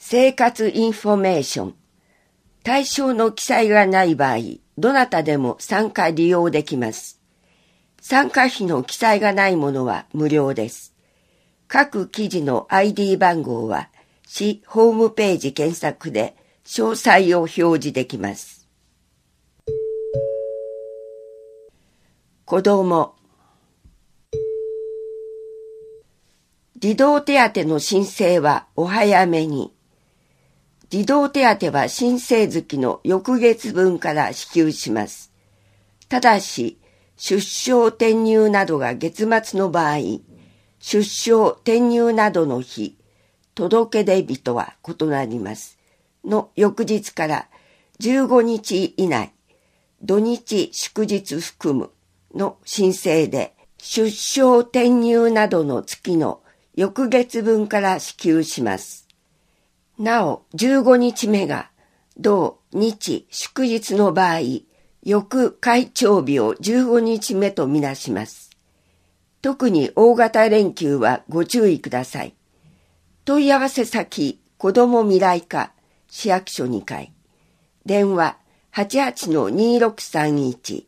生活インフォメーション。対象の記載がない場合、どなたでも参加利用できます。参加費の記載がないものは無料です。各記事の ID 番号は、市ホームページ検索で詳細を表示できます。子ども。児童手当の申請はお早めに。児童手当は申請月の翌月分から支給します。ただし、出生転入などが月末の場合、出生転入などの日、届け出日とは異なります。の翌日から15日以内、土日祝日含むの申請で、出生転入などの月の翌月分から支給します。なお、15日目が同日祝日の場合、翌開帳日を15日目とみなします。特に大型連休はご注意ください。問い合わせ先、子ども未来課、市役所2階。電話 88-2631。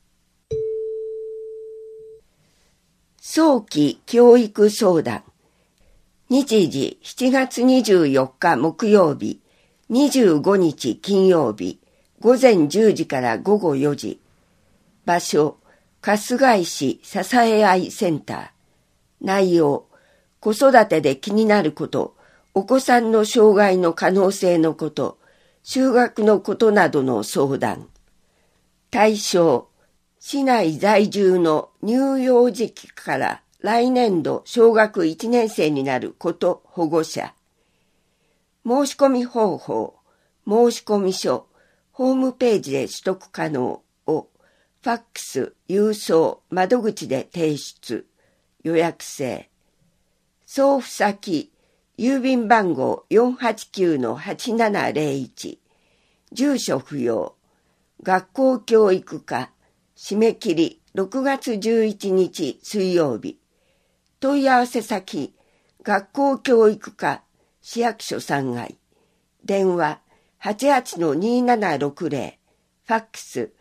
早期教育相談。日時7月24日木曜日、25日金曜日、午前10時から午後4時。場所、春日井市支え合いセンター。内容、子育てで気になること、お子さんの障害の可能性のこと、就学のことなどの相談。対象、市内在住の乳幼児期から来年度小学1年生になる子と保護者。申し込み方法、申し込み書、ホームページで取得可能を、ファックス、郵送、窓口で提出、予約制。送付先、郵便番号 489-8701。住所不要。学校教育課。締め切り6月11日水曜日。問い合わせ先、学校教育課、市役所3階。電話 88-2760。ファックス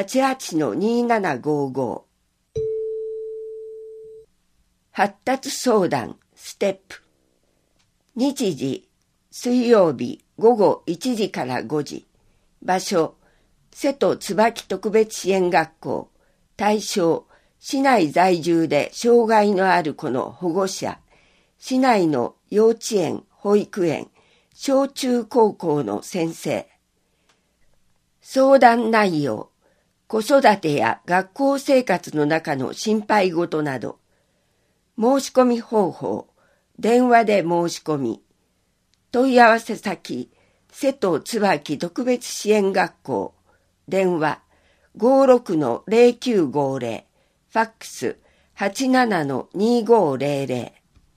88-2755。発達相談ステップ。日時、水曜日午後1時から5時。場所、瀬戸椿特別支援学校。対象、市内在住で障害のある子の保護者。市内の幼稚園、保育園、小中高校の先生。相談内容、子育てや学校生活の中の心配事など。申し込み方法、電話で申し込み。問い合わせ先、瀬戸椿特別支援学校。電話 56-0950。ファックス 87-2500。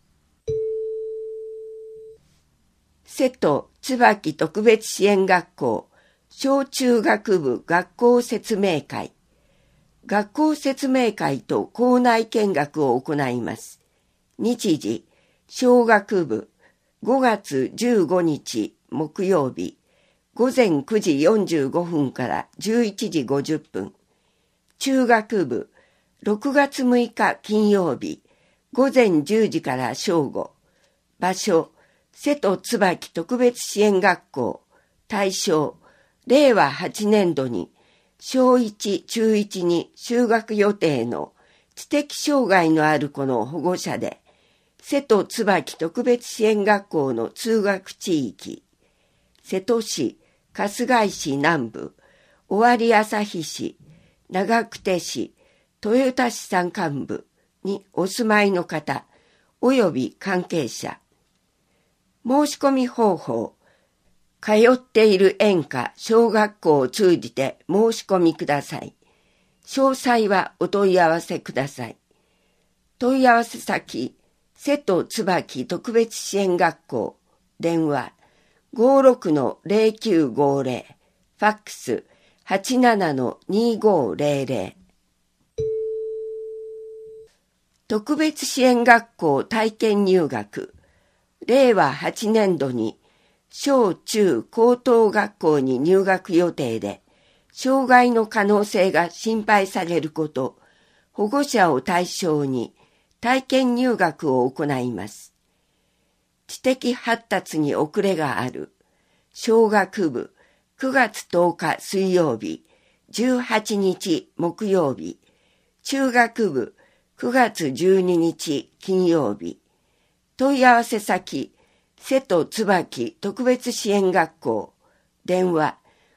瀬戸椿特別支援学校小中学部学校説明会。学校説明会と校内見学を行います。日時、小学部5月15日木曜日、午前9時45分から11時50分。中学部6月6日金曜日、午前10時から正午。場所、瀬戸椿特別支援学校。対象、令和8年度に小1、中1に就学予定の知的障害のある子の保護者で、瀬戸椿特別支援学校の通学地域、瀬戸市、春日井市南部、尾張旭市、長久手市、豊田市山間部にお住まいの方、および関係者。申し込み方法、通っている園か小学校を通じて申し込みください。詳細はお問い合わせください。問い合わせ先、瀬戸椿特別支援学校。電話 56-0950。ファックス 87-2500。特別支援学校体験入学。令和8年度に小中高等学校に入学予定で、障害の可能性が心配されること、保護者を対象に体験入学を行います。知的発達に遅れがある小学部9月10日水曜日、18日木曜日、中学部9月12日金曜日、問い合わせ先、瀬戸椿特別支援学校、電話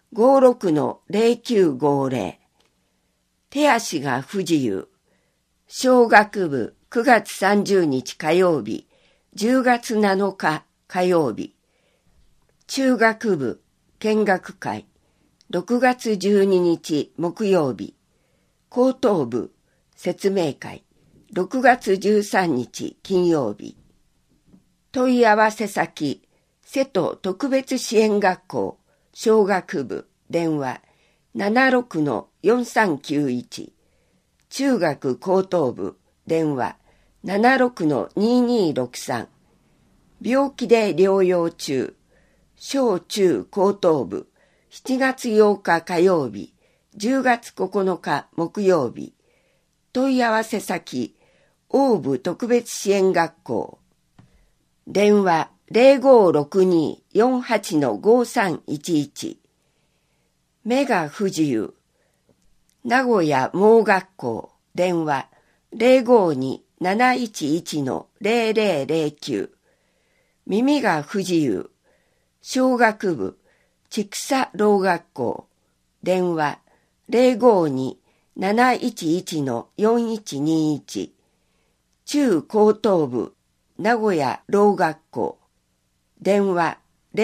56-0950。手足が不自由、小学部9月30日火曜日、10月7日火曜日、中学部見学会、6月12日木曜日、高等部説明会、6月13日金曜日。問い合わせ先、瀬戸特別支援学校、小学部、電話 76-4391。中学高等部、電話 76-2263。病気で療養中、小中高等部、7月8日火曜日、10月9日木曜日。問い合わせ先、大部特別支援学校。電話 0562-48-5311。目が不自由、名古屋盲学校。電話 052-711-0009。耳が不自由、小学部千種聾学校。電話 052-711-4121。中高等部名古屋聾学校。電話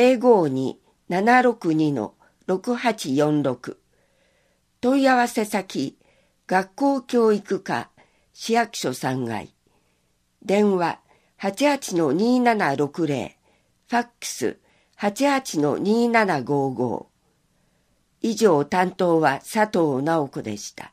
052-762-6846。問い合わせ先、学校教育課市役所3階。電話 88-2760。ファックス 88-2755。以上担当は佐藤直子でした。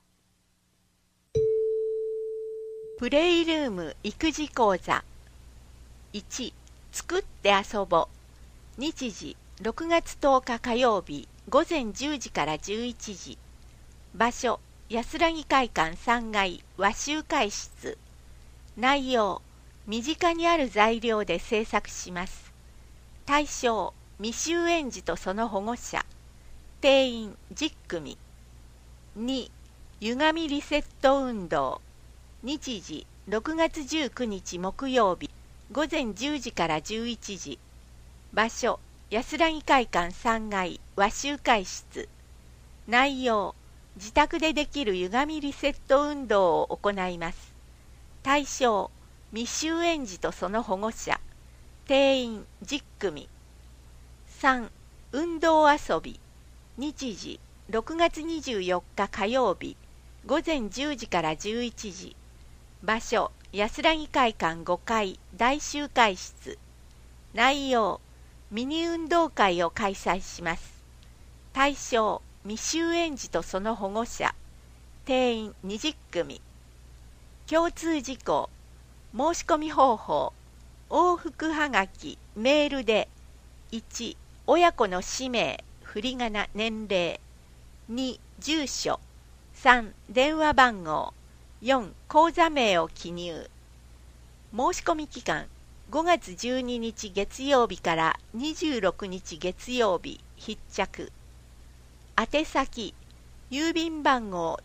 プレイルーム育児講座。1、作って遊ぼ。日時6月10日火曜日午前10時から11時。場所安らぎ会館3階和集会室。内容、身近にある材料で制作します。対象、未就園児とその保護者。定員10組。2、歪みリセット運動。日時6月19日木曜日午前10時から11時。場所、安らぎ会館3階和集会室。内容、自宅でできる歪みリセット運動を行います。対象、未就園児とその保護者。定員10組。3、運動遊び。日時6月24日火曜日午前10時から11時。場所、安らぎ会館5階大集会室。内容、ミニ運動会を開催します。対象、未就園児とその保護者。定員20組。共通事項、申し込み方法、往復はがき、メールで。1、親子の氏名、振り仮名、年齢。2、住所。3、電話番号。4、口座名を記入。申し込み期間、5月12日月曜日から26日月曜日必着。宛先、郵便番号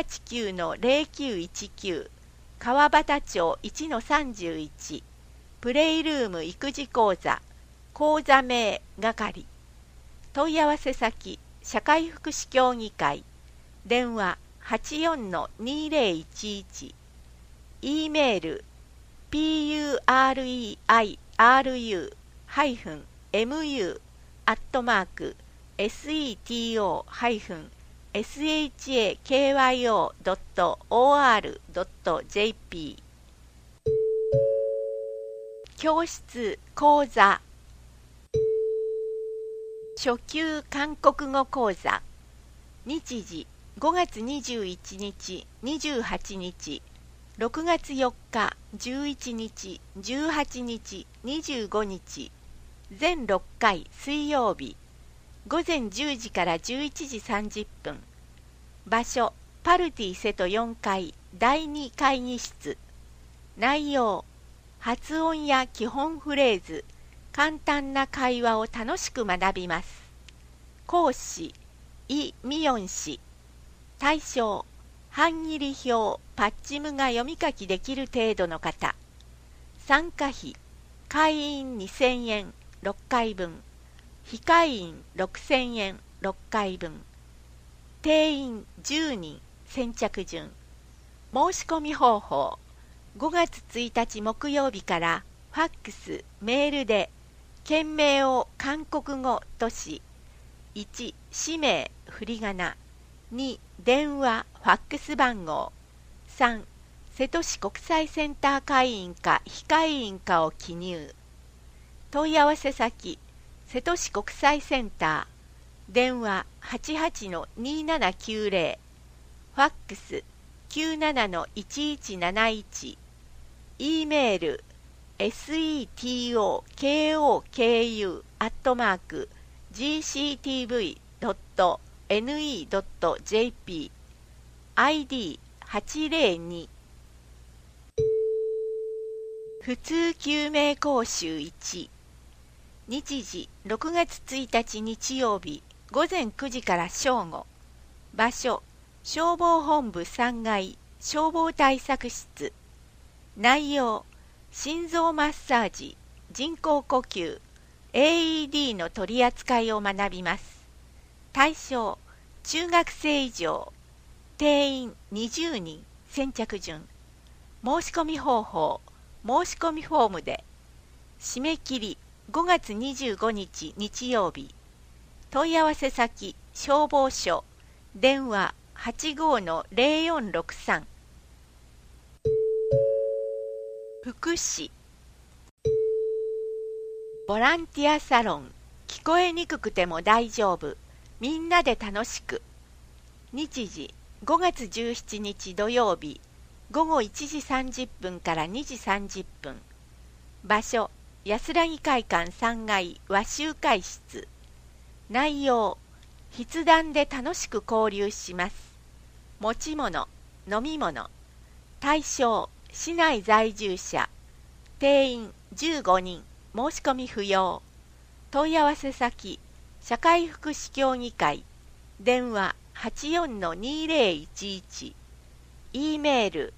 489-0919 川端町 1-31 プレイルーム育児講座講座名係。問い合わせ先、社会福祉協議会。電話 84-2011。E メール preiru-seto-mu@seto-shakyo.or.jp。 教室講座。初級韓国語講座。日時5月21日28日6月4日11日18日25日。 全6回水曜日午前10時から11時30分。場所パルティ瀬戸4階第2会議室。内容発音や基本フレーズ、簡単な会話を楽しく学びます。講師イ・ミヨン氏。対象半切り表、パッチムが読み書きできる程度の方。参加費会員2000円6回分、非会員6000円6回分。定員10人先着順。申し込み方法5月1日木曜日からファックス、メールで件名を韓国語とし、1、氏名、振り仮名、2、電話、ファックス番号、3、瀬戸市国際センター会員か非会員かを記入。問い合わせ先、瀬戸市国際センター、電話 88-2790、ファックス 97-1171、E メール setokaokeo@gctv.ne.jp、 ID802。 普通救命講習1。日時6月1日日曜日午前9時から正午。場所消防本部3階消防対策室。内容心臓マッサージ、人工呼吸、AED の取り扱いを学びます。対象中学生以上。定員20人先着順。申し込み方法申し込みフォームで。締め切り5月25日日曜日。問い合わせ先消防署、電話 85-0463。 福祉ボランティアサロン、聞こえにくくても大丈夫、みんなで楽しく。日時5月17日土曜日午後1時30分から2時30分。場所安らぎ会館3階和集会室。内容筆談で楽しく交流します。持ち物飲み物。対象市内在住者。定員15人申し込み不要。問い合わせ先社会福祉協議会、電話 84-2011、 E メール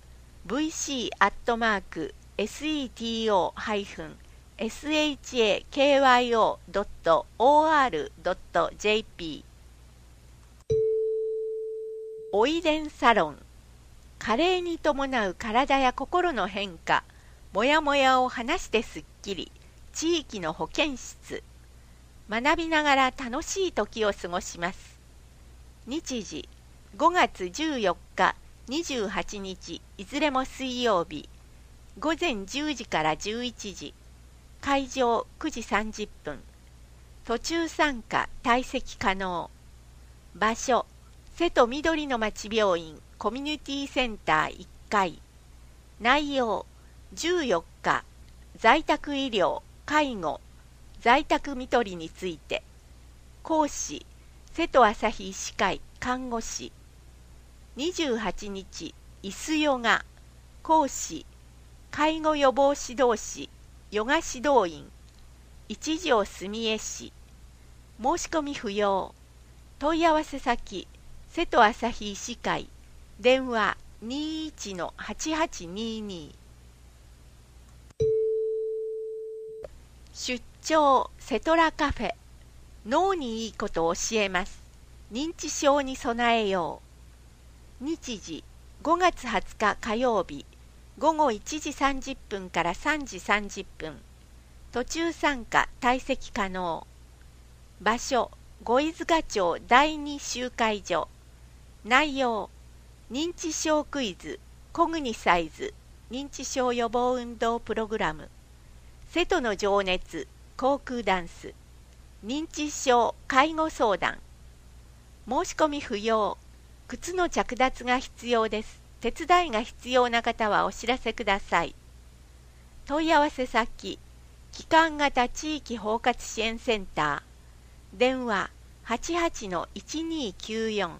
vc@seto-shakyo.or.jp。 おいでんサロン、加齢に伴う体や心の変化、もやもやを話してすっきり、地域の保健室。学びながら楽しい時を過ごします。日時5月14日28日いずれも水曜日午前10時から11時。会場9時30分。途中参加退席可能。場所瀬戸緑の町病院コミュニティセンター1階。内容14日在宅医療、介護、在宅看取りについて。講師瀬戸朝日医師会看護師。28日椅子ヨガ。講師介護予防指導士、ヨガ指導員、一条住江市。申し込み不要。問い合わせ先瀬戸朝日医師会、電話 21-8822。 出張セトラカフェ、脳にいいことを教えます。認知症に備えよう。日時5月20日火曜日午後1時30分から3時30分。途中参加退席可能。場所五飯塚町第2集会所。内容認知症クイズ、コグニサイズ、認知症予防運動プログラム、瀬戸の情熱、航空ダンス、認知症介護相談。申し込み不要。靴の着脱が必要です。手伝いが必要な方はお知らせください。問い合わせ先帰還型地域包括支援センター、電話 88-1294。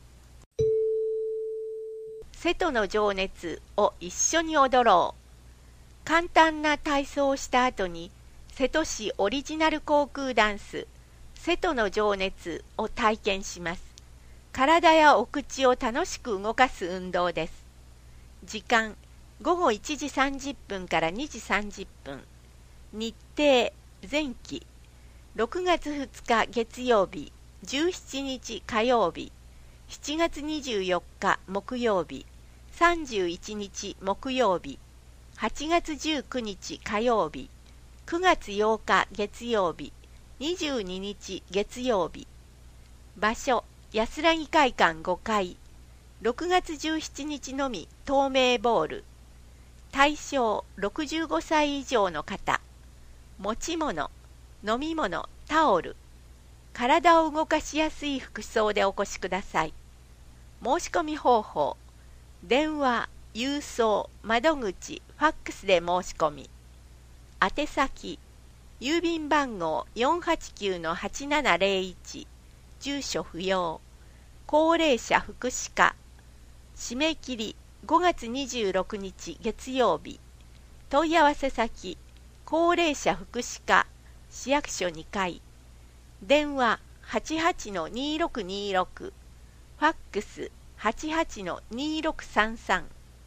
瀬戸の情熱を一緒に踊ろう。簡単な体操をした後に瀬戸市オリジナル航空ダンス瀬戸の情熱を体験します。体やお口を楽しく動かす運動です。時間午後1時30分から2時30分。日程前期6月2日月曜日、17日火曜日、7月24日木曜日、31日木曜日、8月19日火曜日、9月8日月曜日、22日月曜日。場所安らぎ会館5階。6月17日のみ透明ボール。対象65歳以上の方。持ち物、飲み物、タオル。体を動かしやすい服装でお越しください。申し込み方法、電話、郵送、窓口、ファックスで申し込み。宛先、郵便番号 489-8701、住所不要、高齢者福祉課。締め切り5月26日月曜日。問い合わせ先、高齢者福祉課、市役所2階。電話 88-2626、ファックス 88-2633。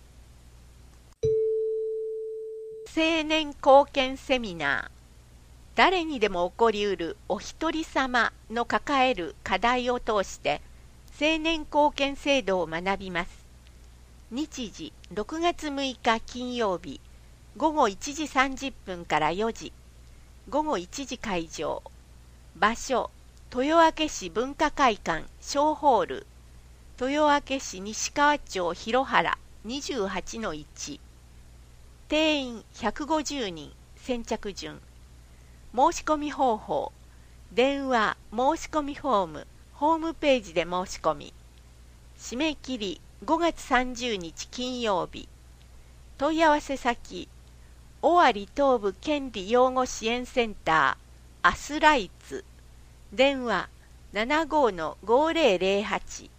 青年貢献セミナー。誰にでも起こりうるお一人様の抱える課題を通して青年貢献制度を学びます。日時6月6日金曜日午後1時30分から4時。午後1時会場。場所豊明市文化会館小ホール。豊明市西川町広原 28-1。定員150人。先着順。申し込み方法、電話申し込みフォーム、ホームページで申し込み。締め切り5月30日金曜日。問い合わせ先、尾張東部権利養護支援センターアスライツ。電話 75-5008。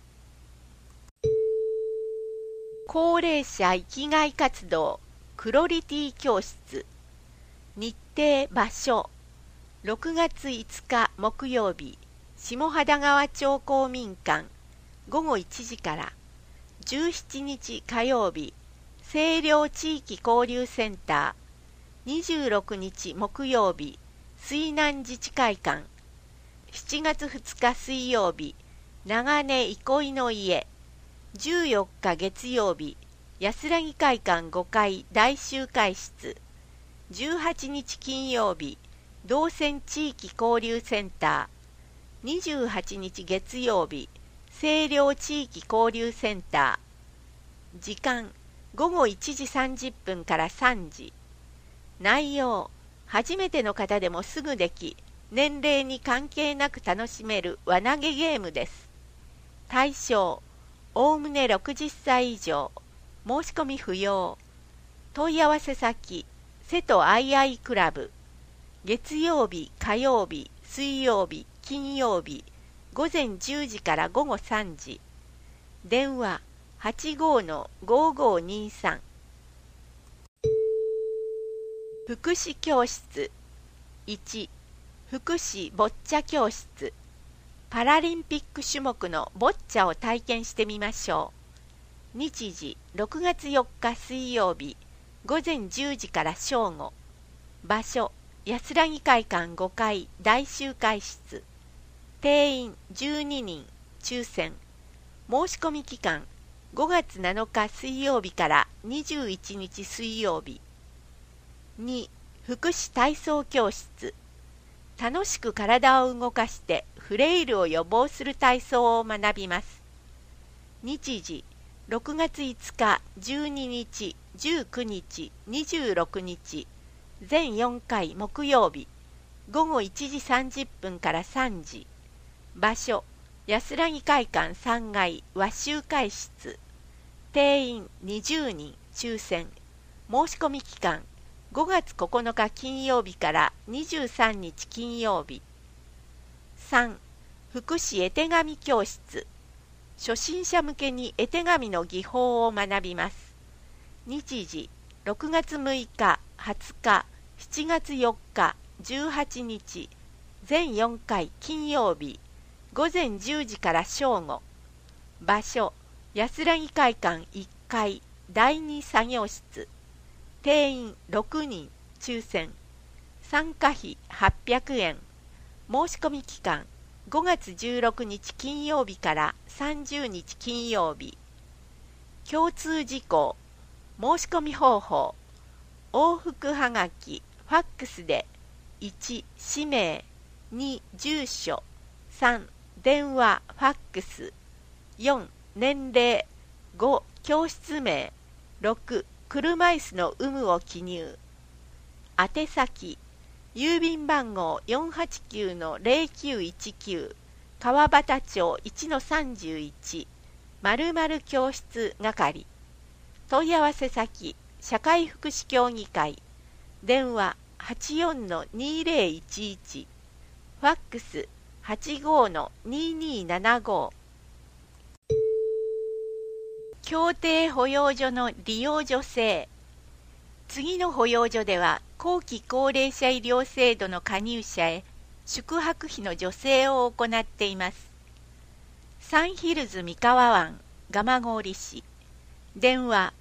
高齢者生きがい活動クロリティ教室。日程場所6月5日木曜日、下秦川町公民館午後1時から。17日火曜日、清涼地域交流センター。26日木曜日、水南自治会館。7月2日水曜日、長根憩いの家。14日月曜日、安らぎ会館5階大集会室。18日金曜日、道泉地域交流センター。28日月曜日、清涼地域交流センター。時間午後1時30分から3時。内容、初めての方でもすぐでき、年齢に関係なく楽しめる輪投げゲームです。対象、おおむね60歳以上。申し込み不要。問い合わせ先、瀬戸アイアイクラブ。月曜日、火曜日、水曜日、金曜日、午前10時から午後3時。電話 85-5523。 福祉教室。1、福祉ボッチャ教室。パラリンピック種目のボッチャを体験してみましょう。日時6月4日水曜日、午前10時から正午。場所安らぎ会館5階大集会室。定員12人。抽選。申し込み期間5月7日水曜日から21日水曜日。2、福祉体操教室。楽しく体を動かしてフレイルを予防する体操を学びます。日時6月5日、12日、19日、26日。全4回木曜日。午後1時30分から3時。場所安らぎ会館3階和集会室。定員20人。抽選。申し込み期間 5月9日金曜日から23日金曜日。3. 福祉絵手紙教室。初心者向けに絵手紙の技法を学びます。日時6月6日、20日、7月4日、18日、全4回金曜日、午前10時から正午。場所、安らぎ会館1階、第2作業室。定員6人、抽選。参加費800円。申し込み期間、5月16日金曜日から30日金曜日。共通事項、申し込み方法、往復はがき、ファックスで、1、氏名、2、住所、3、電話、ファックス、4、年齢、5、教室名、6、車椅子の有無を記入。宛先、郵便番号 489-0919 川端町 1-31 〇〇教室係。問い合わせ先、社会福祉協議会。電話 84-2011 ファックス 85-2275。協定保養所の利用助成。次の保養所では後期高齢者医療制度の加入者へ宿泊費の助成を行っています。サンヒルズ三河湾蒲郡市。電話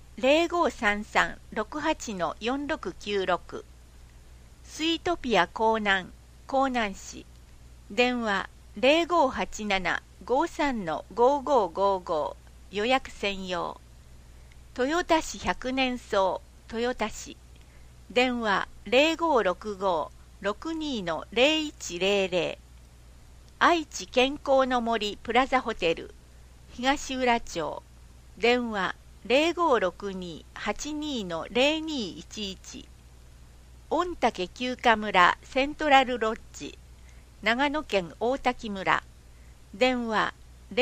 0533-68-4696。スイートピア江南市。電話 0587-53-5555 予約専用。豊田市百年草豊田市。電話 0565-62-0100。愛知健康の森プラザホテル東浦町。電話 0562-82-0211。御嶽休暇村セントラルロッジ長野県大滝村。電話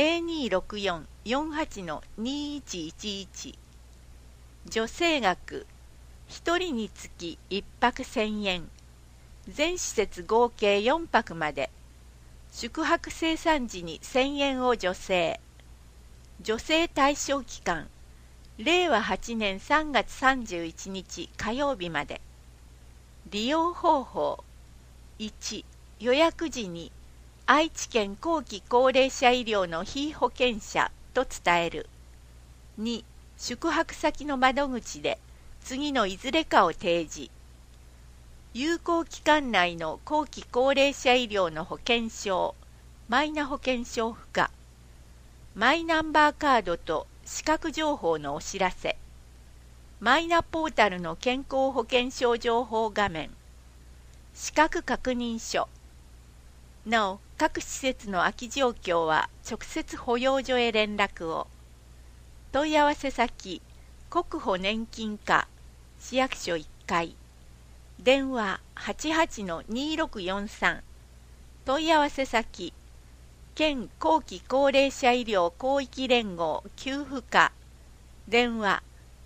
0264-48-2111。助成額1人につき1泊1000円。全施設合計4泊まで。宿泊生産時に1000円を助成。助成対象期間令和8年3月31日火曜日まで。利用方法。1、予約時に愛知県後期高齢者医療の被保険者と伝える。2、宿泊先の窓口で次のいずれかを提示。有効期間内の後期高齢者医療の保険証、マイナ保険証付加、マイナンバーカードと資格情報のお知らせ、マイナポータルの健康保険証情報画面、資格確認書。なお、各施設の空き状況は直接保養所へ連絡を。問い合わせ先、国保年金課、市役所1階。電話 88-2643。問い合わせ先、県後期高齢者医療広域連合給付課。電話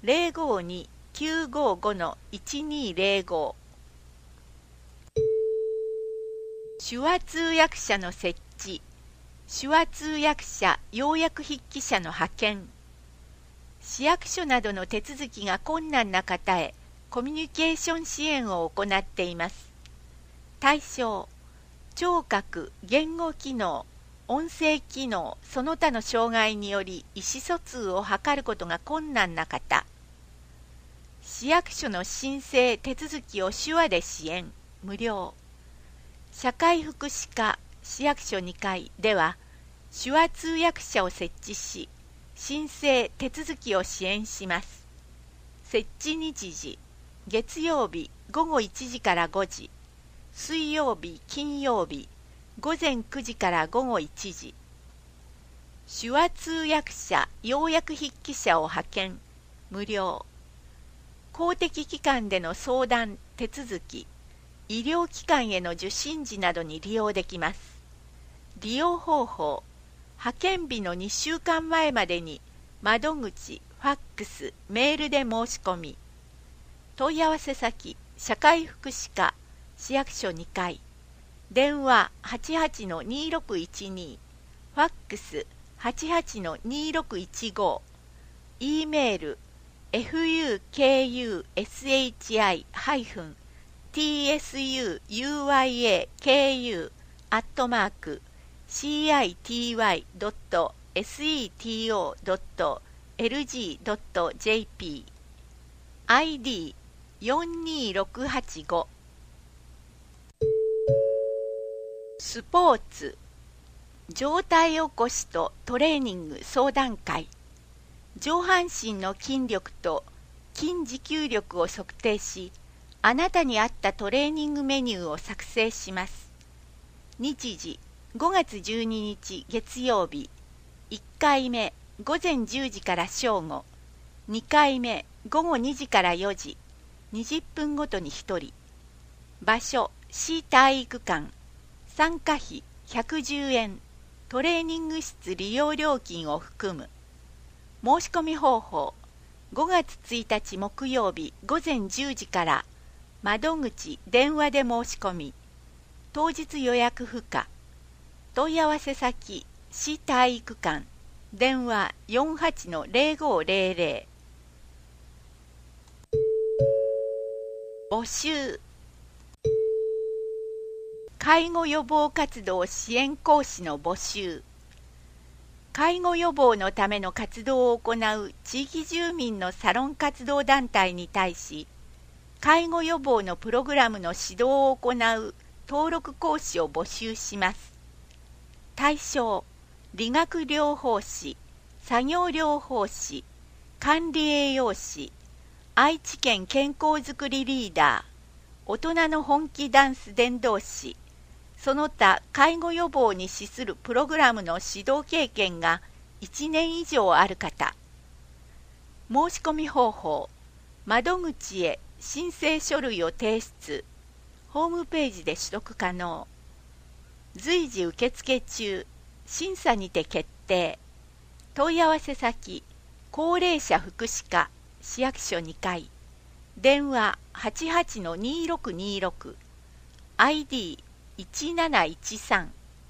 052-955-1205。手話通訳者の設置。手話通訳者要約筆記者の派遣。市役所などの手続きが困難な方へコミュニケーション支援を行っています。対象、聴覚、言語機能、音声機能、その他の障害により意思疎通を図ることが困難な方。市役所の申請手続きを手話で支援、無料。社会福祉課市役所2階では手話通訳者を設置し、申請手続きを支援します。設置日時、月曜日午後1時から5時、水曜日金曜日午前9時から午後1時。手話通訳者要約筆記者を派遣、無料。公的機関での相談手続き、医療機関への受診時などに利用できます。利用方法、派遣日の2週間前までに窓口、ファックス、メールで申し込み。問い合わせ先、 社会福祉課市役所2階、電話 88-2612、ファックス 88-2615、E メール fukushiyuya-kyu@city.seto.lg.jp ID 42685。スポーツ状態起こしとトレーニング相談会。上半身の筋力と筋持久力を測定し、あなたに合ったトレーニングメニューを作成します。日時5月12日月曜日、1回目午前10時から正午、2回目午後2時から4時、20分ごとに1人。場所市体育館。参加費110円、トレーニング室利用料金を含む。申し込み方法、5月1日木曜日午前10時から、窓口電話で申し込み、当日予約不可。問い合わせ先、市体育館、電話 48-0500。募集。介護予防活動支援講師の募集。介護予防のための活動を行う地域住民のサロン活動団体に対し、介護予防のプログラムの指導を行う登録講師を募集します。対象、理学療法士、作業療法士、管理栄養士、愛知県健康づくりリーダー、大人の本気ダンス伝道師、その他介護予防に資するプログラムの指導経験が1年以上ある方。申し込み方法、窓口へ申請書類を提出、ホームページで取得可能。随時受付中、審査にて決定。問い合わせ先、高齢者福祉課市役所2階、電話 88-2626、ID 1713。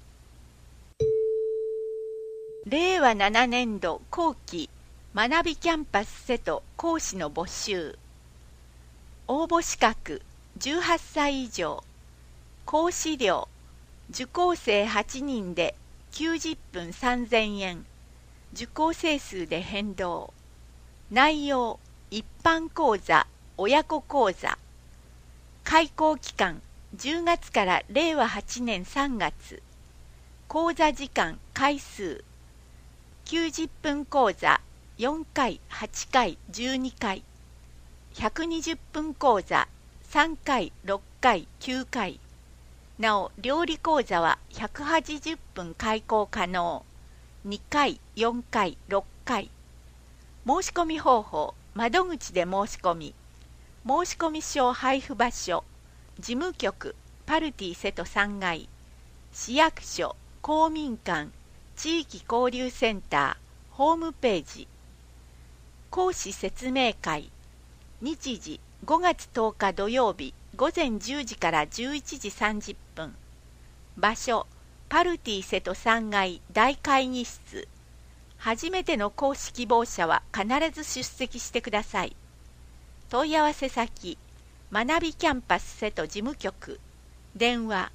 令和7年度後期学びキャンパス瀬戸講師の募集。応募資格18歳以上。講師料受講生8人で90分3000円。受講生数で変動。内容一般講座、親子講座。開講期間10月から令和8年3月。講座時間回数90分講座4回8回12回、120分講座3回6回9回。なお料理講座は180分開講可能。2回4回6回。申し込み方法、窓口で申し込み。申し込み書配布場所、事務局パルティ瀬戸3階、市役所公民館地域交流センターホームページ。講師説明会。日時5月10日土曜日午前10時から11時30分。場所パルティ瀬戸3階大会議室。初めての講師希望者は必ず出席してください。問い合わせ先、学びキャンパス瀬戸事務局、電話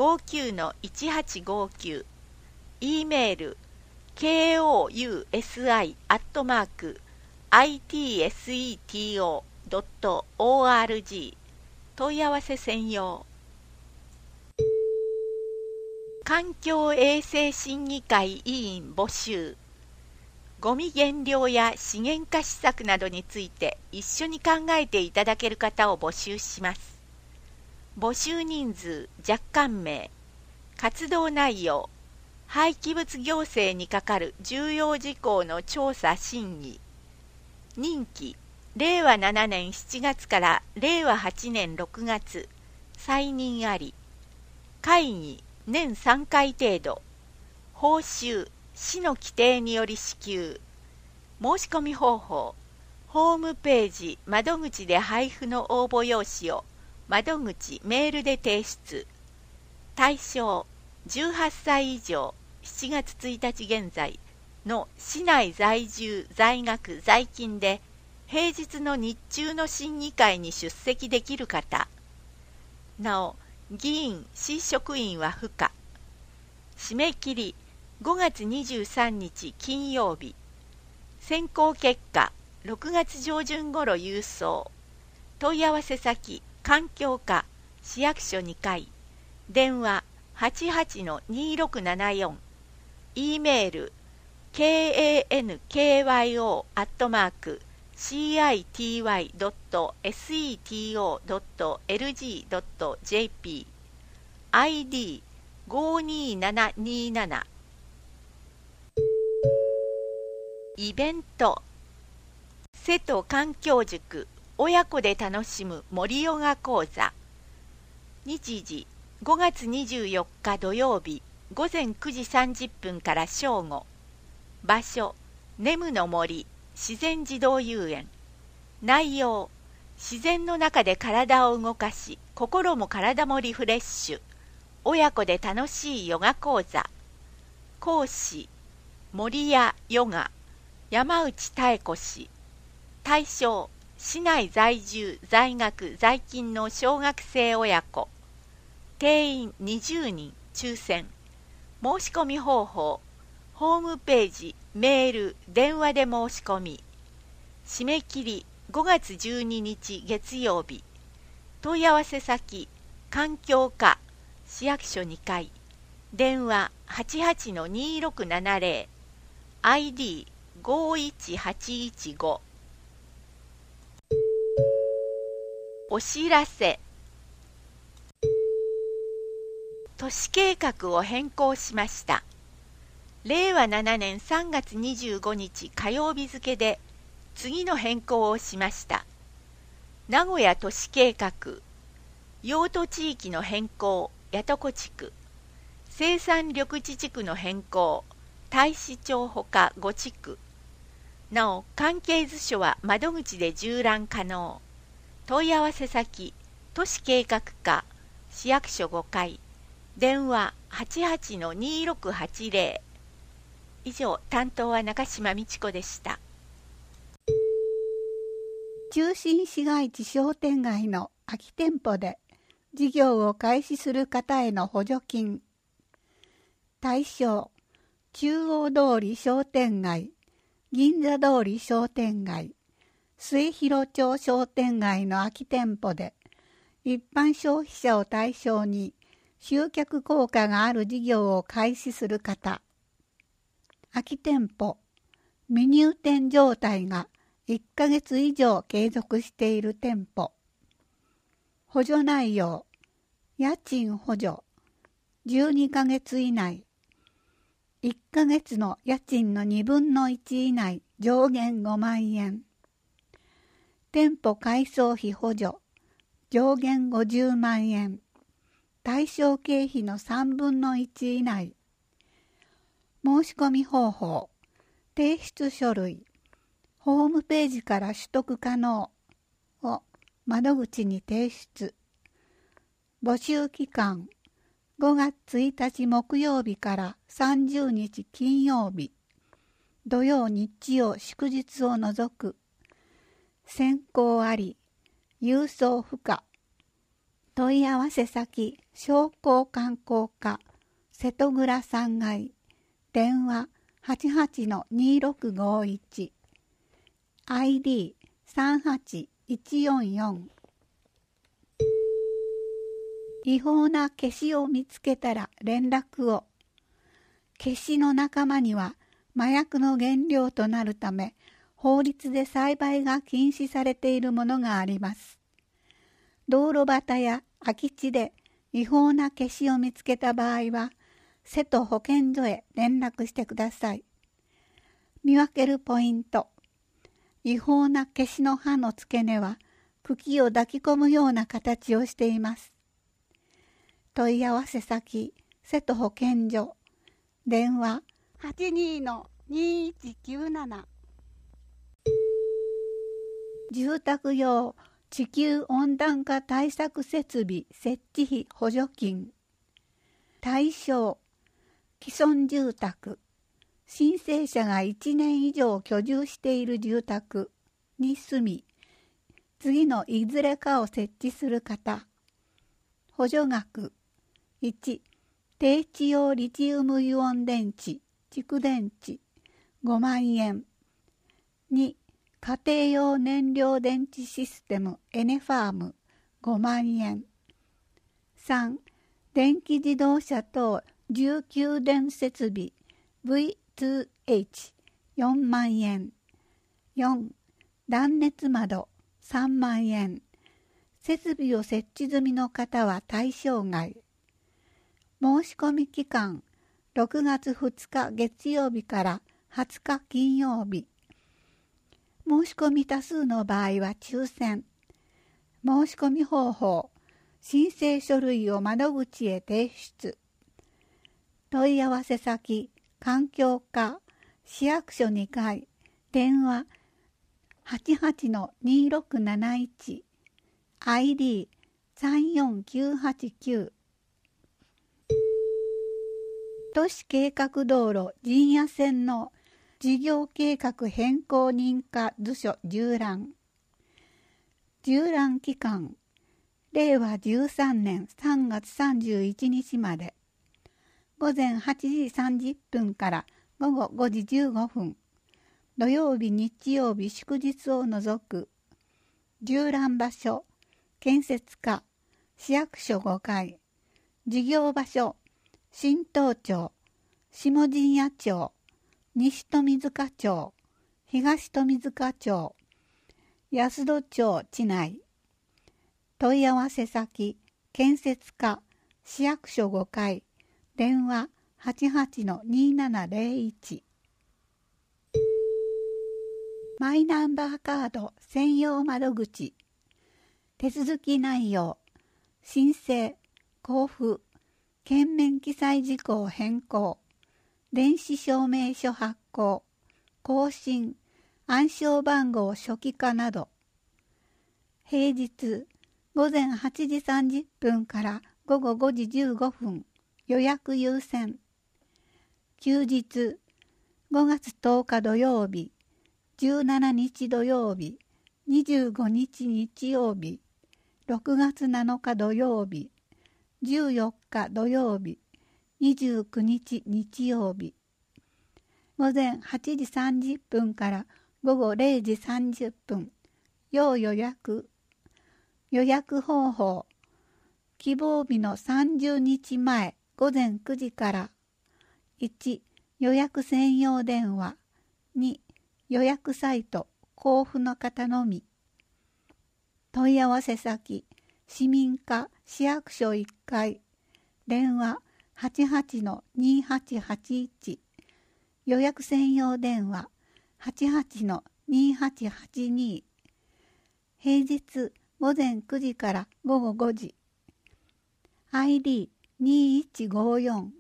59-1859、E メール kousi@itseto.org、 問い合わせ専用。環境衛生審議会委員募集。ゴミ減量や資源化施策などについて一緒に考えていただける方を募集します。募集人数、若干名、活動内容、廃棄物行政に係る重要事項の調査審議。任期、令和7年7月から令和8年6月、再任あり。会議、年3回程度。報酬、市の規定により支給。申し込み方法、ホームページ窓口で配布の応募用紙を窓口メールで提出。対象18歳以上、7月1日現在の市内在住在学在勤で平日の日中の審議会に出席できる方。なお議員・市職員は不可。締め切り5月23日金曜日。選考結果6月上旬頃郵送。問い合わせ先環境課市役所2階。電話 88-2674。 E メール kankyo.city.seto.lg.jp。 ID 52727。イベント。瀬戸環境塾親子で楽しむ森ヨガ講座。日時5月24日土曜日午前9時30分から正午。場所ネムの森自然児童遊園。内容自然の中で体を動かし心も体もリフレッシュ。親子で楽しいヨガ講座。講師森谷ヨガ山内妙子氏。対象市内在住在学在勤の小学生親子。定員20人抽選。申し込み方法ホームページメール電話で申し込み。締め切り5月12日月曜日。問い合わせ先環境課市役所2階。電話 88-2670。 ID 51815。お知らせ。都市計画を変更しました。令和7年3月25日火曜日付で次の変更をしました。名古屋都市計画用途地域の変更八床地区、生産緑地地区の変更太子町ほか5地区。なお関係図書は窓口で縦覧可能。問い合わせ先都市計画課市役所5階。電話 88-2680。 以上、担当は中島美智子でした。 中心市街地商店街の空き店舗で事業を開始する方への補助金。対象中央通り商店街、銀座通り商店街、末広町商店街の空き店舗で一般消費者を対象に集客効果がある事業を開始する方。空き店舗、未入店状態が1ヶ月以上継続している店舗。補助内容、家賃補助、12ヶ月以内。1ヶ月の家賃の2分の1以内、上限5万円。店舗改装費補助、上限50万円。対象経費の3分の1以内。申し込み方法、提出書類、ホームページから取得可能を窓口に提出。募集期間、5月1日木曜日から30日金曜日、土曜日曜祝日を除く。選考あり、郵送不可。問い合わせ先、商工観光課、瀬戸倉3階。電話 88-2651。ID 38144。違法な消しを見つけたら連絡を。消しの仲間には麻薬の原料となるため、法律で栽培が禁止されているものがあります。道路端や空き地で違法な消しを見つけた場合は、瀬戸保健所へ連絡してください。見分けるポイント。違法な消しの葉の付け根は茎を抱き込むような形をしています。問い合わせ先、瀬戸保健所。電話 82-2197。住宅用地球温暖化対策設備設置費補助金。対象、既存住宅、申請者が1年以上居住している住宅に住み、次のいずれかを設置する方。補助額、1、低地用リチウムイオン電池、蓄電池、5万円。2、家庭用燃料電池システムエネファーム、5万円。3、電気自動車等重給電設備 V2H、4万円。4、断熱窓、3万円。設備を設置済みの方は対象外。申し込み期間、6月2日月曜日から20日金曜日。申し込み多数の場合は抽選。申し込み方法、申請書類を窓口へ提出。問い合わせ先、環境課、市役所2階、電話 88-2671、ID 34989。都市計画道路陣野線の事業計画変更認可図書縦覧。縦覧期間、令和13年3月31日まで。午前8時30分から午後5時15分。土曜日、日曜日、祝日を除く。縦覧場所、建設課、市役所5階。事業場所、新東町、下陣谷町、西富塚町、東富塚町、安戸町地内。問い合わせ先、建設課、市役所5階、電話 88-2701。マイナンバーカード専用窓口。手続き内容、申請、交付、券面記載事項変更、電子証明書発行、更新、暗証番号初期化など。平日、午前8時30分から午後5時15分、予約優先。休日、5月10日土曜日、17日土曜日、25日日曜日、6月7日土曜日、14日土曜日、29日日曜日。午前8時30分から午後0時30分、要予約。予約方法。希望日の30日前午前9時から。1、予約専用電話。2、予約サイト、交付の方のみ。問い合わせ先、市民課市役所1階、電話 88-2881、予約専用電話 88-2882、平日午前9時から午後5時、ID2154。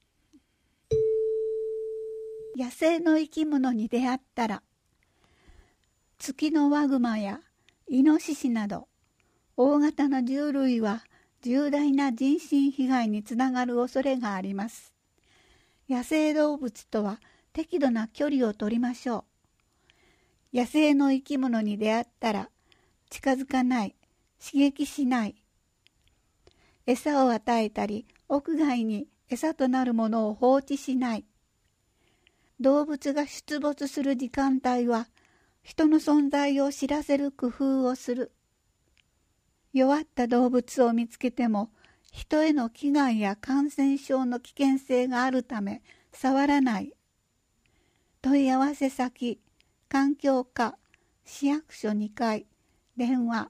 野生の生き物に出会ったら、ツキノワグマやイノシシなど大型の獣類は重大な人身被害につながる恐れがあります。野生動物とは適度な距離を取りましょう。野生の生き物に出会ったら近づかない、刺激しない。餌を与えたり屋外に餌となるものを放置しない。動物が出没する時間帯は人の存在を知らせる工夫をする。弱った動物を見つけても人への危害や感染症の危険性があるため触らない。問い合わせ先、環境課、市役所2階、電話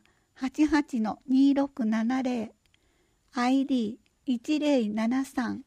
88-2670、ID1073。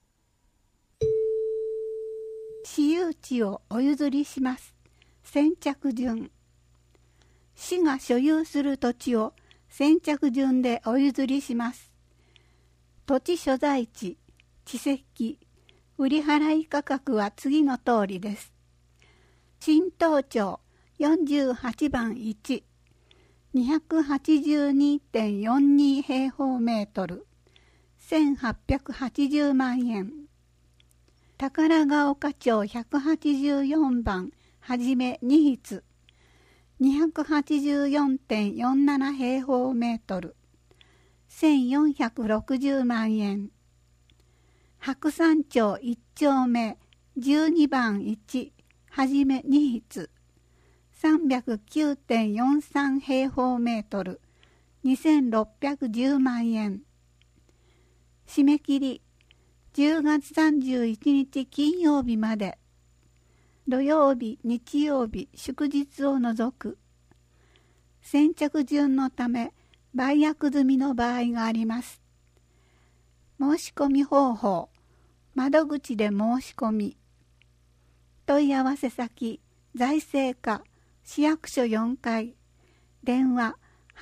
私有地をお譲りします。先着順。市が所有する土地を先着順でお譲りします。土地所在地、地籍、売払価格は次の通りです。新東町48番1、 282.42 平方メートル、1880万円。宝ヶ丘町184番はじめ2室、284.47 平方メートル、1460万円。白山町1丁目12番1はじめ2室、309.43 平方メートル、2610万円。締め切り10月31日金曜日まで。土曜日、日曜日、祝日を除く。先着順のため売約済みの場合があります。申し込み方法、窓口で申し込み。問い合わせ先、財政課、市役所4階、電話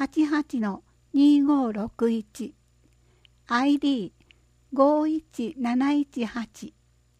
88-2561、ID51718。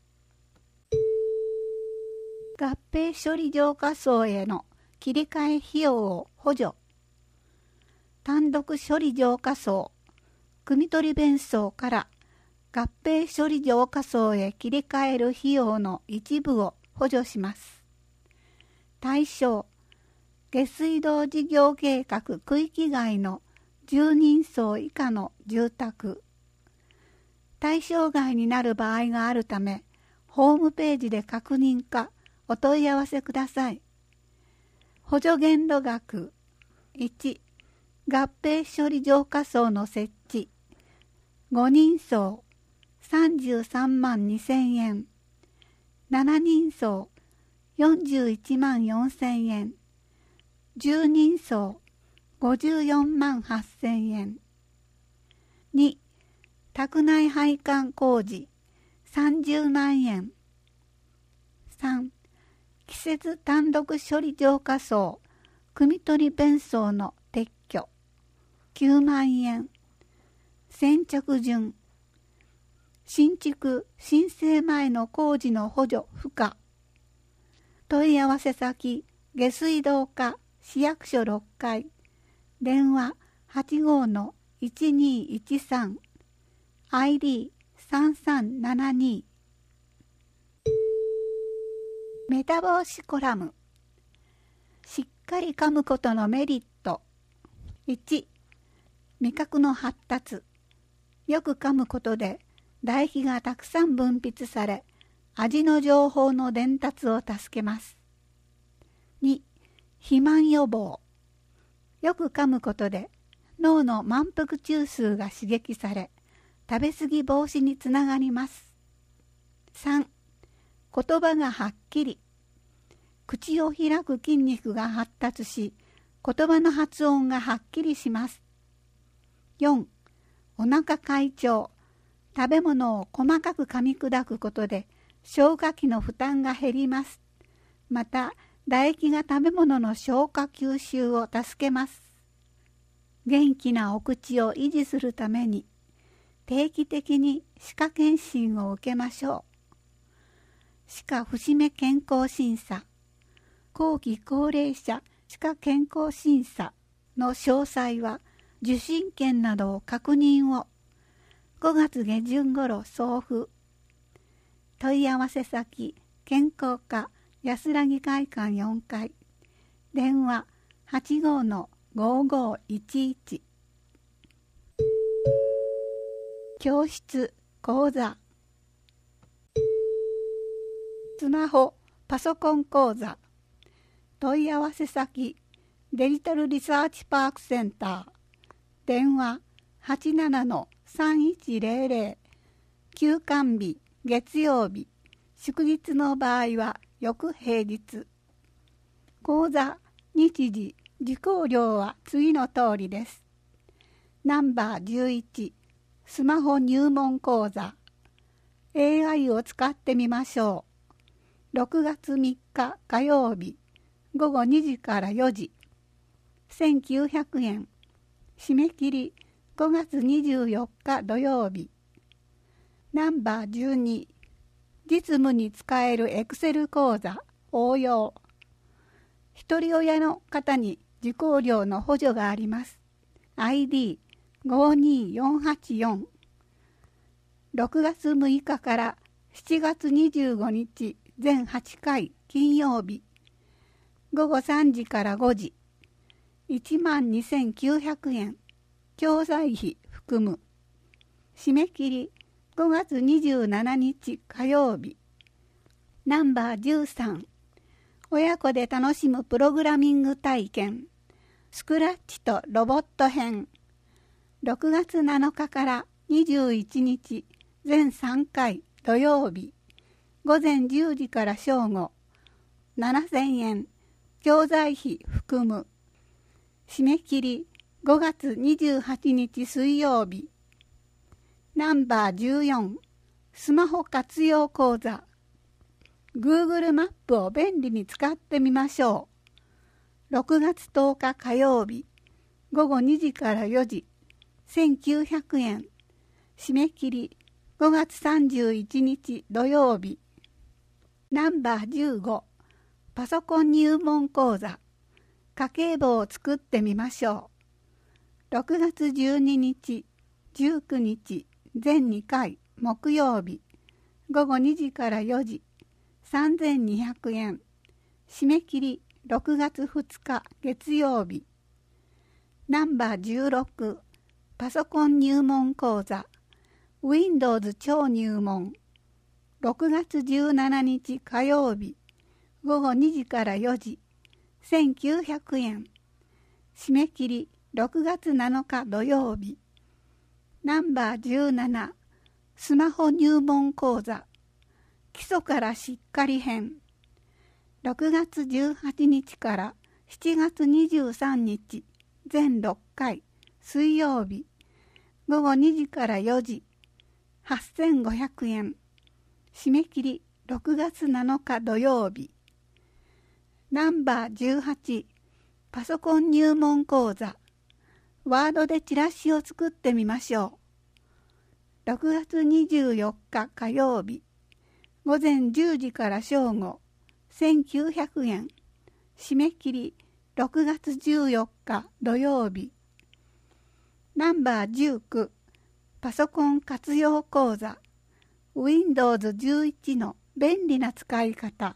合併処理浄化槽への切り替え費用を補助。単独処理浄化槽、汲み取り弁槽から合併処理浄化槽へ切り替える費用の一部を補助します。対象、下水道事業計画区域外の10人層以下の住宅。対象外になる場合があるため、ホームページで確認かお問い合わせください。補助限度額1、合併処理浄化槽の設置、5人層33万2000円、7人層41万4000円、10人層54万8000円。2、宅内配管工事30万円。3、季節単独処理浄化槽、汲み取り弁槽の撤去9万円。先着順、新築申請前の工事の補助不可。問い合わせ先、下水道課市役所6階、電話 85-1213、ID3372。メタ防止コラム。しっかり噛むことのメリット。1、味覚の発達。よく噛むことで唾液がたくさん分泌され、味の情報の伝達を助けます。2、肥満予防。よく噛むことで脳の満腹中枢が刺激され、食べ過ぎ防止につながります。3、言葉がはっきり。口を開く筋肉が発達し、言葉の発音がはっきりします。4、お腹快調。食べ物を細かく噛み砕くことで消化器の負担が減ります。また、唾液が食べ物の消化吸収を助けます。元気なお口を維持するために、定期的に歯科検診を受けましょう。歯科節目健康審査、後期高齢者歯科健康審査の詳細は、受診券などを確認を。5月下旬頃送付。問い合わせ先、健康課安らぎ会館4階、電話 85-5511。教室、講座。スマホ、パソコン講座。問い合わせ先、デジタルリサーチパークセンター、電話 87-3100。休館日、月曜日、祝日の場合は翌平日。講座、日時、受講料は次の通りです。ナンバー11、スマホ入門講座。AI を使ってみましょう。6月3日火曜日、午後2時から4時。1900円。締め切り5月24日土曜日。ナンバー12、実務に使えるエクセル講座応用。一人親の方に受講料の補助があります。ID52484 6月6日から7月25日全8回金曜日午後3時から5時 12,900 円教材費含む。締め切り5月27日火曜日。ナンバー13親子で楽しむプログラミング体験スクラッチとロボット編6月7日から21日全3回土曜日午前10時から正午7,000円教材費含む。締め切り5月28日水曜日。ナンバー14スマホ活用講座Google マップを便利に使ってみましょう。6月10日火曜日午後2時から4時1,900円。締め切り5月31日土曜日。ナンバー15パソコン入門講座家計簿を作ってみましょう。6月12日19日全2回木曜日午後2時から4時3,200円。締め切り6月2日月曜日。ナンバー16パソコン入門講座 Windows 超入門6月17日火曜日午後2時から4時1,900円。締め切り6月7日土曜日。ナンバー17スマホ入門講座基礎からしっかり編6月18日から7月23日全6回水曜日午後2時から4時8,500円。締め切り6月7日土曜日。ナンバー18パソコン入門講座ワードでチラシを作ってみましょう。6月24日火曜日午前10時から正午1,900円。締め切り6月14日土曜日。ナンバー19パソコン活用講座 Windows 11の便利な使い方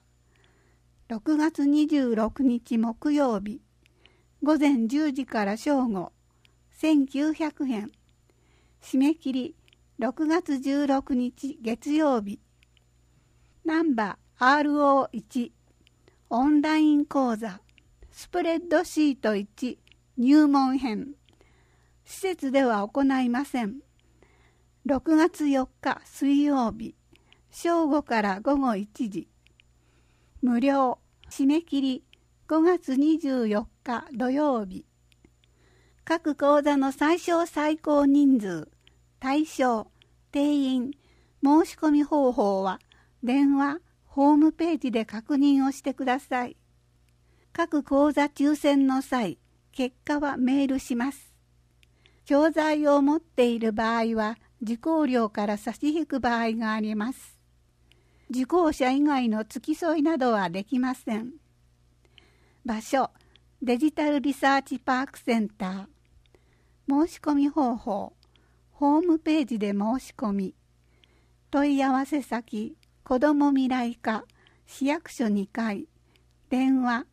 6月26日木曜日午前10時から正午1,900円。締め切り6月16日月曜日。ナンバー RO1 オンライン講座スプレッドシート1入門編施設では行いません。6月4日水曜日正午から午後1時無料。締め切り5月24日土曜日。各講座の最小最高人数対象定員申し込み方法は電話ホームページで確認をしてください。各講座抽選の際結果はメールします。教材を持っている場合は受講料から差し引く場合があります。受講者以外の付き添いなどはできません。場所デジタルリサーチパークセンター。申し込み方法ホームページで申し込み。問い合わせ先子ども未来課市役所2階電話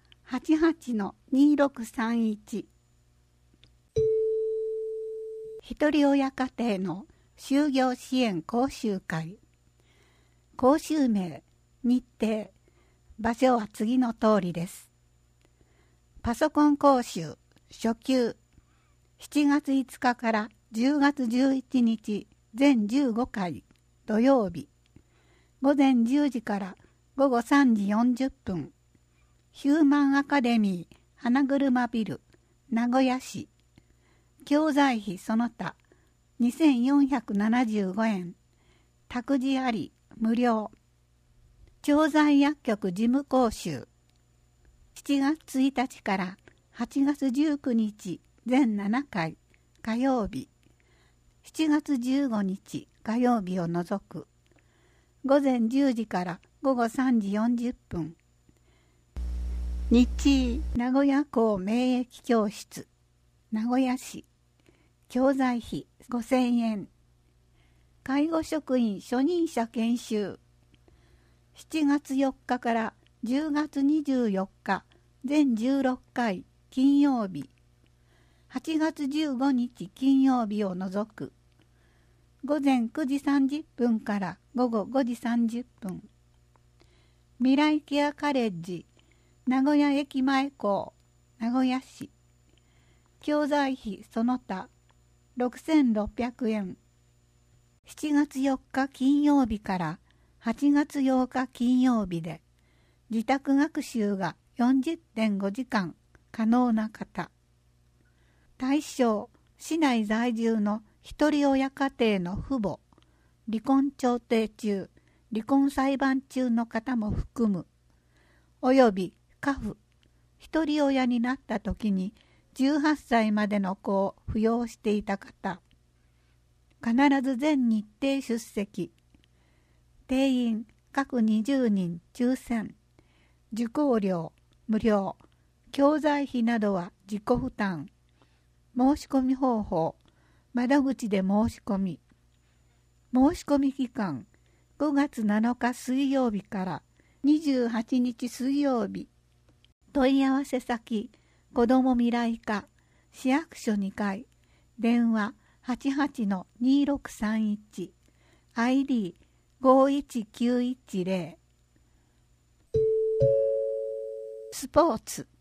88-2631。 ひとり親家庭の就業支援講習会。講習名日程場所は次の通りです。パソコン講習初級7月5日から10月11日全15回土曜日午前10時から午後3時40分ヒューマンアカデミー花車ビル名古屋市。教材費その他2,475円。託児あり無料。調剤薬局事務講習7月1日から8月19日全7回火曜日7月15日火曜日を除く午前10時から午後3時40分。 日名古屋港免疫教室名古屋市教材費5000円介護職員初任者研修7月4日から10月24日全16回金曜日8月15日金曜日を除く午前9時30分から午後5時30分未来ケアカレッジ名古屋駅前校名古屋市教材費その他6600円7月4日金曜日から8月8日金曜日で自宅学習が 40.5 時間可能な方対象市内在住の一人親家庭の父母離婚調停中離婚裁判中の方も含むおよび家父一人親になった時に18歳までの子を扶養していた方必ず全日程出席定員各20人抽選受講料無料教材費などは自己負担申し込み方法窓口で申し込み申し込み期間5月7日水曜日から28日水曜日問い合わせ先子ども未来課市役所2階電話 88-2631 ID51910 スポーツ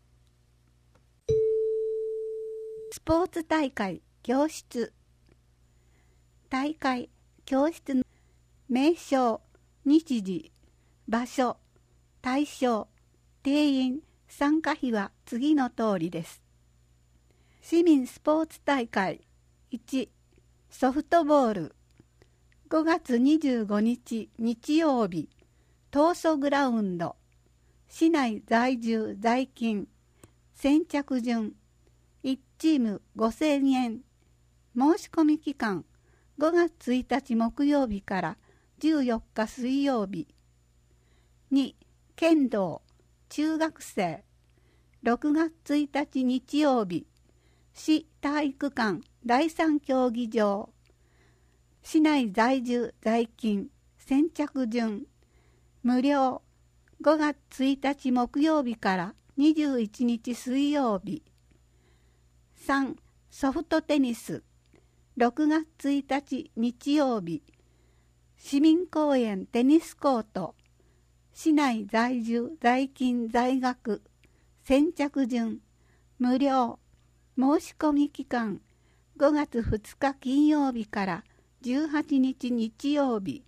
大会教室大会教室の名称日時場所対象定員参加費は次の通りです。市民スポーツ大会1ソフトボール5月25日日曜日東蘇グラウンド市内在住在勤先着順1チーム5000円申し込み期間5月1日木曜日から14日水曜日2剣道中学生6月1日日曜日市体育館第三競技場市内在住在勤先着順無料5月1日木曜日から21日水曜日3ソフトテニス6月1日日曜日市民公園テニスコート市内在住在勤在学先着順無料申し込み期間5月2日金曜日から18日日曜日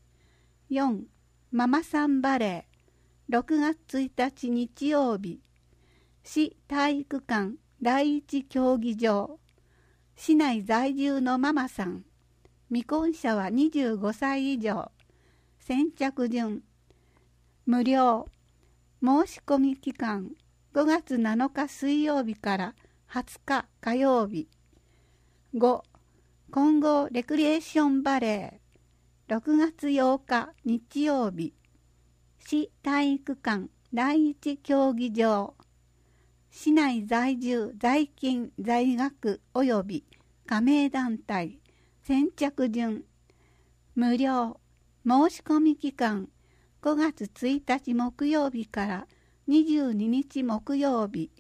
4ママさんバレー6月1日日曜日市体育館第一競技場市内在住のママさん未婚者は25歳以上先着順無料申し込み期間5月7日水曜日から20日火曜日5混合レクリエーションバレー6月8日日曜日市体育館第一競技場市内在住在勤在学及び加盟団体先着順無料申し込み期間5月1日木曜日から22日木曜日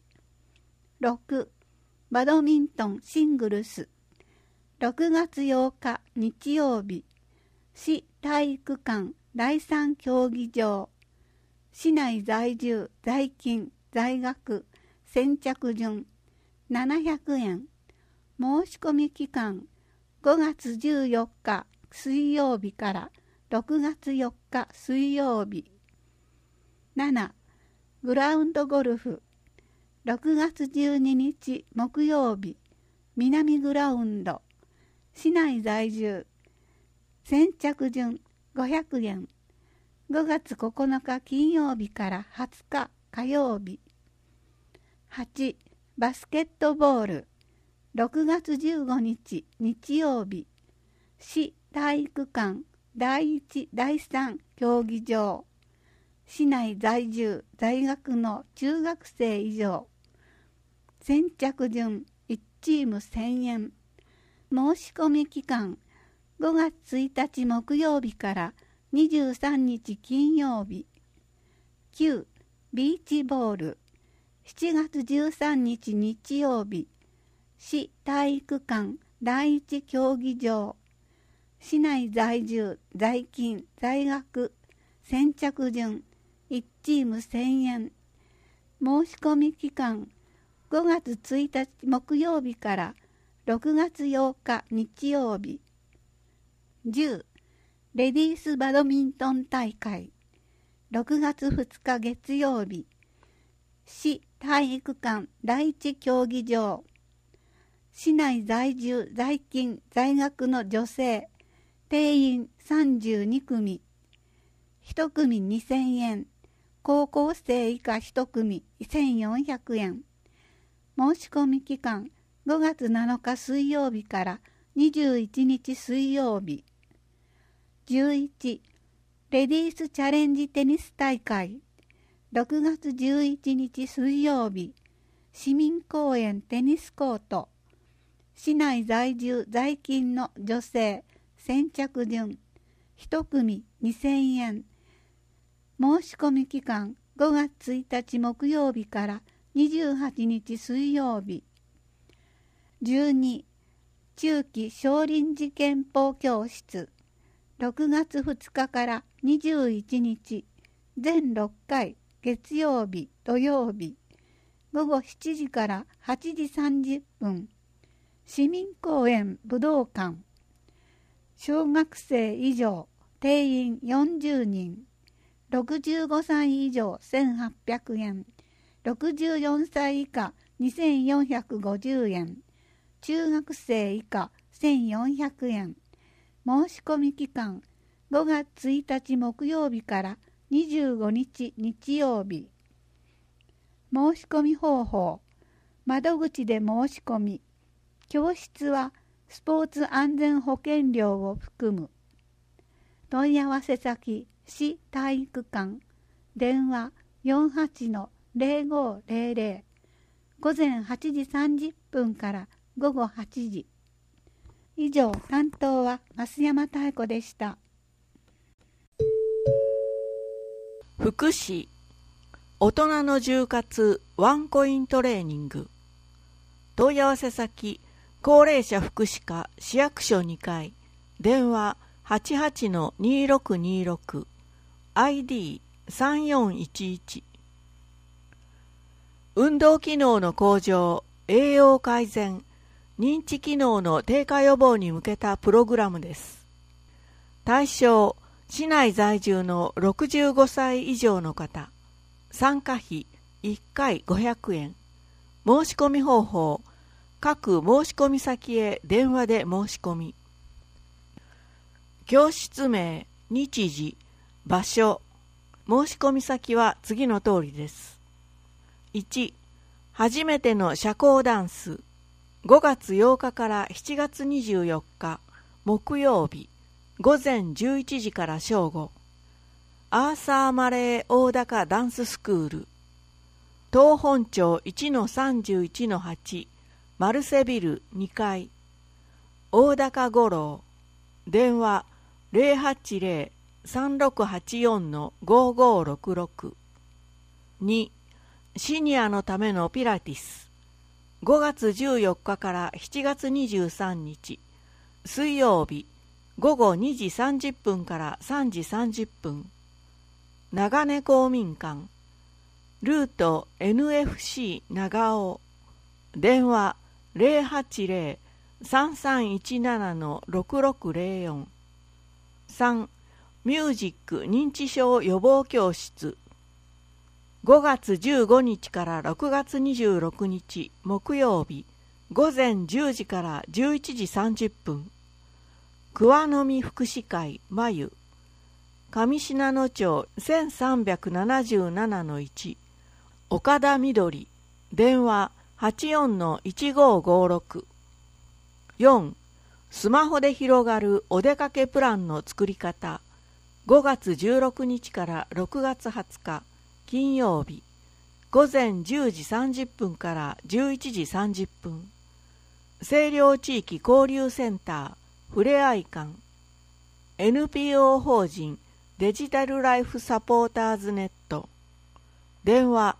6バドミントンシングルス6月8日日曜日市体育館第三競技場市内在住在勤在学先着順700円申し込み期間5月14日水曜日から6月4日水曜日7グラウンドゴルフ6月12日木曜日南グラウンド市内在住先着順500円5月9日金曜日から20日火曜日8バスケットボール6月15日日曜日市体育館第一第三競技場市内在住在学の中学生以上。先着順1チーム1000円。申し込み期間5月1日木曜日から23日金曜日。9. ビーチボール7月13日日曜日。市体育館第一競技場。市内在住在勤在学先着順1チーム1000円。申し込み期間5月1日木曜日から6月8日日曜日。10. レディースバドミントン大会6月2日月曜日。市体育館第一競技場。市内在住在勤在学の女性定員32組。1組2000円。高校生以下1組1400円。申し込み期間5月7日水曜日から21日水曜日。11. レディースチャレンジテニス大会6月11日水曜日。市民公園テニスコート。市内在住在勤の女性先着順1組2000円。申し込み期間5月1日木曜日から28日水曜日。12. 中期少林寺拳法教室6月2日から21日全6回月曜日土曜日午後7時から8時30分。市民公園武道館。小学生以上定員40人。65歳以上1800円。64歳以下2450円。中学生以下1400円。申し込み期間5月1日木曜日から25日日曜日。申し込み方法。窓口で申し込み。教室はスポーツ安全保険料を含む。問い合わせ先市体育館。電話 48-0500。午前8時30分から午後8時。以上、担当は増山妙子でした。 福祉大人の充活ワンコイントレーニング。問い合わせ先高齢者福祉課市役所2階。電話 88-2626。ID3411。運動機能の向上、栄養改善、認知機能の低下予防に向けたプログラムです。対象、市内在住の65歳以上の方。参加費1回500円。申し込み方法、各申し込み先へ電話で申し込み。教室名、日時、場所。申し込み先は次の通りです。1. 初めての社交ダンス。5月8日から7月24日木曜日午前11時から正午。アーサー・マレー大高ダンススクール。東本町 1-31-8 マルセビル2階。大高五郎。電話 080-3684-5566。2. シニアのためのピラティス。5月14日から7月23日水曜日午後2時30分から3時30分。長根公民館。ルート NFC 長尾。電話 080-3317-6604。3. ミュージック認知症予防教室。5月15日から6月26日木曜日午前10時から11時30分。桑の実福祉会まゆ。上信濃町 1377-1 岡田みどり。電話 84-1556。4. スマホで広がるお出かけプランの作り方。 5月16日から6月20日金曜日、午前10時30分から11時30分、清涼地域交流センターふれあい館、 NPO 法人デジタルライフサポーターズネット、電話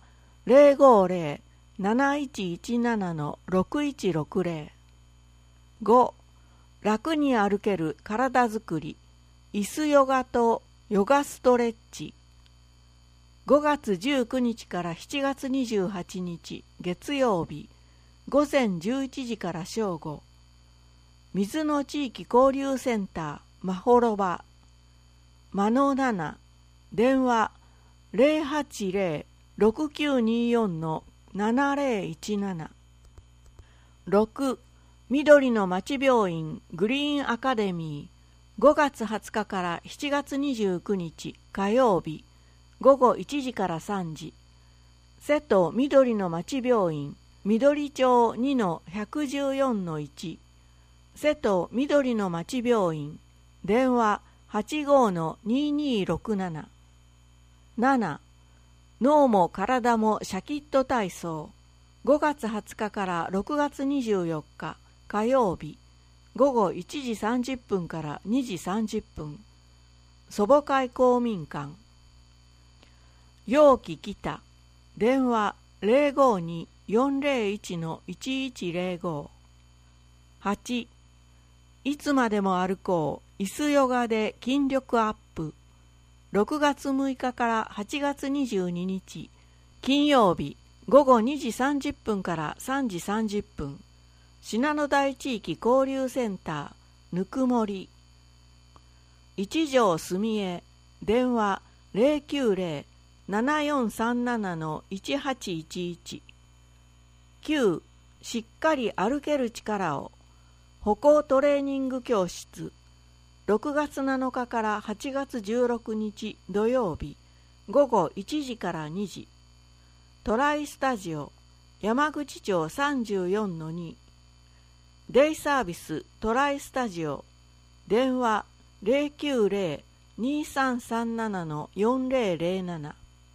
050-7117-6160。 5. 楽に歩ける体づくり、椅子ヨガとヨガストレッチ。5月19日から7月28日月曜日、午前11時から正午、水の地域交流センターまほろば、まの7、電話 080-6924-7017。 6. 緑の町病院グリーンアカデミー、5月20日から7月29日火曜日、午後1時から3時、瀬戸緑の町病院緑町 2-114-1、瀬戸緑の町病院、電話 85-2267。 7. 脳も体もシャキッと体操、5月20日から6月24日火曜日、午後1時30分から2時30分、祖母会公民館。陽気北、電話 052-401-1105。 8. いつまでも歩こう椅子ヨガで筋力アップ、6月6日から8月22日金曜日、午後2時30分から3時30分、信濃台地域交流センターぬくもり。一条すみえ、電話 090-7437-1811。 9. しっかり歩ける力を、歩行トレーニング教室、6月7日から8月16日土曜日、午後1時から2時、トライスタジオ山口町 34-2。 デイサービストライスタジオ、電話 090-2337-4007。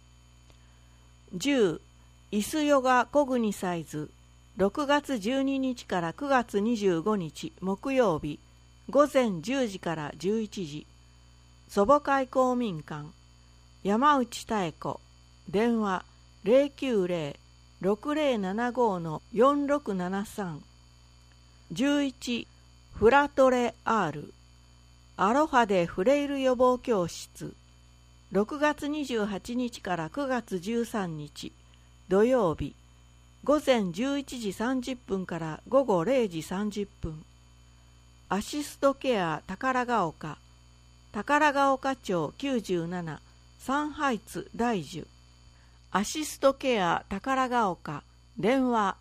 10. 椅子ヨガコグニサイズ、6月12日から9月25日木曜日、午前10時から11時、祖母会公民館山内妙子、電話 090-6075-4673。 11. フラトレ R アロハでフレイル予防教室、6月28日から9月13日土曜日、午前11時30分から午後0時30分。アシストケア宝ヶ丘、宝ヶ丘町97、サンハイツ大樹。アシストケア宝ヶ丘、電話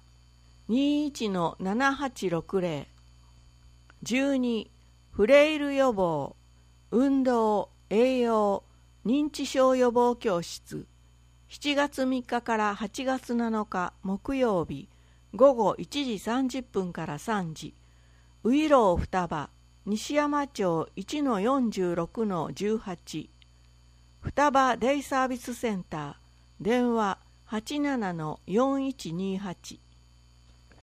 21-7860。 12. フレイル予防、運動、栄養、認知症予防教室、7月3日から8月7日木曜日、午後1時30分から3時、ういろう双葉西山町 1-46-18。 双葉デイサービスセンター、電話 87-4128。